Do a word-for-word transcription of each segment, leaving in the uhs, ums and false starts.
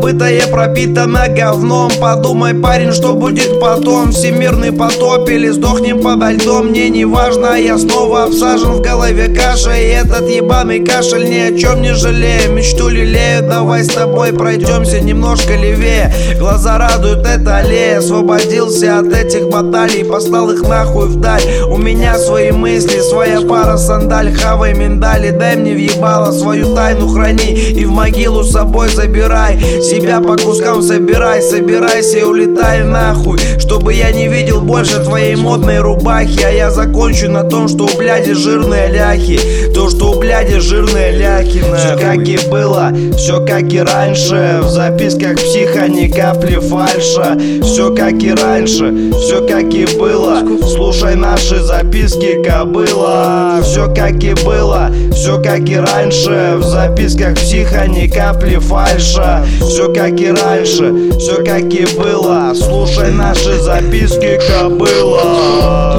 забытое пропитано говном. Подумай, парень, что будет потом. Всемирный потоп или сдохнем подо льдом. Мне не важно, я снова обсажен, в голове каша. И этот ебаный кашель ни о чем не жалею. Мечту лелею, давай с тобой пройдемся немножко левее. Глаза радуют, это аллея. Освободился от этих баталий, послал их нахуй вдаль. У меня свои мысли, своя пара сандаль. Хавай миндали, дай мне въебало, свою тайну храни и в могилу с собой забирай. Себя по кускам собирай, собирайся и улетай нахуй, чтобы я не видел больше твоей модной рубахи. А я закончу на том, что у бляди жирные ляхи. То, что у бляди жирные ляхи. Все как и было, все как и раньше. В записках психа ни капли фальша. Все как и раньше, все как и было. Слушай наши записки, кобыла. Все как и было, все как и раньше. В записках психа ни капли фальша. Все как и раньше, все как и было. Слушай наши записки, кобыла.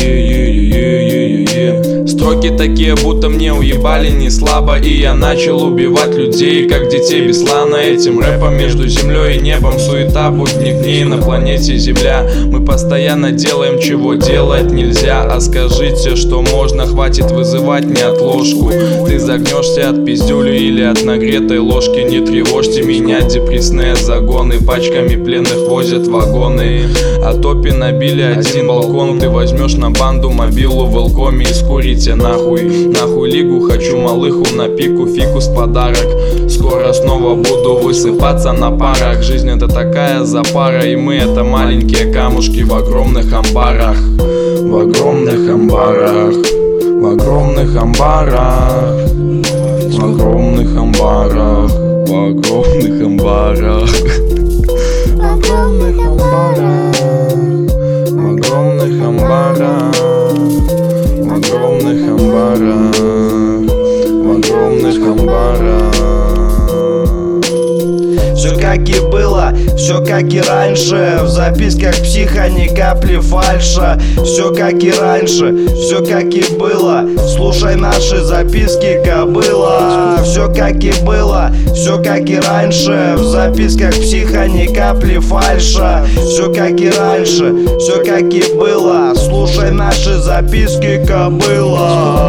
Строки такие, будто мне уебали не слабо. И я начал убивать людей, как детей Беслана. Этим рэпом между землей и небом суета будних дней на планете Земля. Мы постоянно делаем, чего делать нельзя. А скажите, что можно, хватит вызывать неотложку. Ты загнешься от пиздюли или от нагретой ложки. Не тревожьте меня, депрессные загоны. Пачками пленных возят вагоны. А топи набили один балкон. Ты возьмешь на банду мобилу в Элкоме и скурите нахуй. Нахуй лигу, хочу малыху на пику, фикус подарок. Скоро снова буду высыпаться на парах. Жизнь это такая запара, и мы это маленькие камушки в огромных амбарах. В огромных амбарах. В огромных амбарах. В огромных амбарах. В огромных амбарах. В огромных амбарах. В огромных амбарах. В огромных амбарах. В огромных амбарах. Все как и было, все как и раньше. В записках психа ни капли фальша. Все как и раньше, все как и было. Слушай наши записки, кобыла. Все как и было, все как и раньше. В записках психа ни капли фальша. Все как и раньше, все как и было. Слушай наши записки, кобыла.